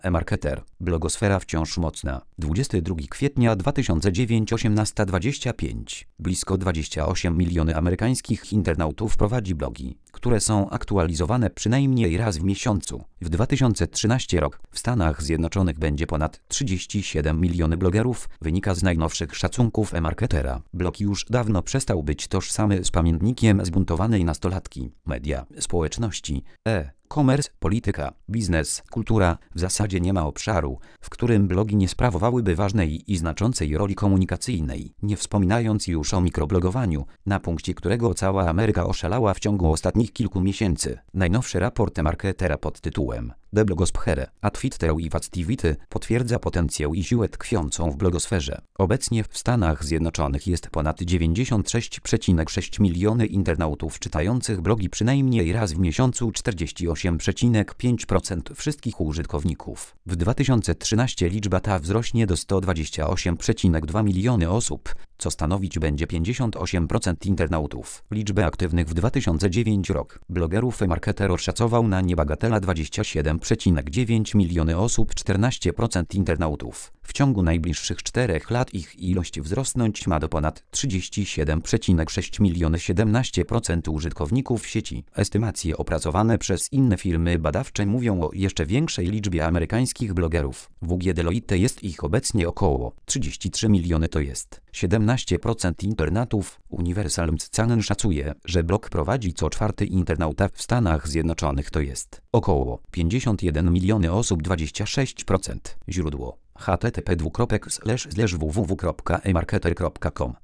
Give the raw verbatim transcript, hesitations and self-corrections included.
E-Marketer. Blogosfera wciąż mocna. dwudziestego drugiego kwietnia dwa tysiące dziewiątego, osiemnasta dwadzieścia pięć. Blisko dwadzieścia osiem milionów amerykańskich internautów prowadzi blogi, które są aktualizowane przynajmniej raz w miesiącu. W dwa tysiące trzynastym rok w Stanach Zjednoczonych będzie ponad trzydzieści siedem milionów blogerów, wynika z najnowszych szacunków E-Marketera. Blog już dawno przestał być tożsamy z pamiętnikiem zbuntowanej nastolatki. Media, społeczności, e commerce, polityka, biznes, kultura. W zasadzie nie ma obszaru, w którym blogi nie sprawowałyby ważnej i znaczącej roli komunikacyjnej, nie wspominając już o mikroblogowaniu, na punkcie którego cała Ameryka oszalała w ciągu ostatnich kilku miesięcy. Najnowszy raport E-Marketera pod tytułem The Blogosphere at Twitter i Activity potwierdza potencjał i siłę tkwiącą w blogosferze. Obecnie w Stanach Zjednoczonych jest ponad dziewięćdziesiąt sześć przecinek sześć miliony internautów czytających blogi przynajmniej raz w miesiącu, czterdzieści osiem przecinek pięć procent wszystkich użytkowników. W dwa tysiące trzynastym liczba ta wzrośnie do sto dwadzieścia osiem przecinek dwa miliony osób, co stanowić będzie pięćdziesiąt osiem procent internautów. Liczbę aktywnych w dwa tysiące dziewiątym rok blogerów E-Marketer oszacował na niebagatelna dwadzieścia siedem przecinek dziewięć miliony osób, czternaście procent internautów. W ciągu najbliższych czterech lat ich ilość wzrosnąć ma do ponad trzydzieści siedem przecinek sześć miliony, siedemnaście procent użytkowników sieci. Estymacje opracowane przez inne firmy badawcze mówią o jeszcze większej liczbie amerykańskich blogerów. W U G Deloitte jest ich obecnie około trzydzieści trzy miliony, to jest siedemnaście procent internatów. Universal Mccanen szacuje, że blog prowadzi co czwarty internauta w Stanach Zjednoczonych, to jest około pięćdziesiąt jeden miliony osób, dwadzieścia sześć procent. Źródło: h t t p dwukropek slash slash w w w kropka e marketer kropka com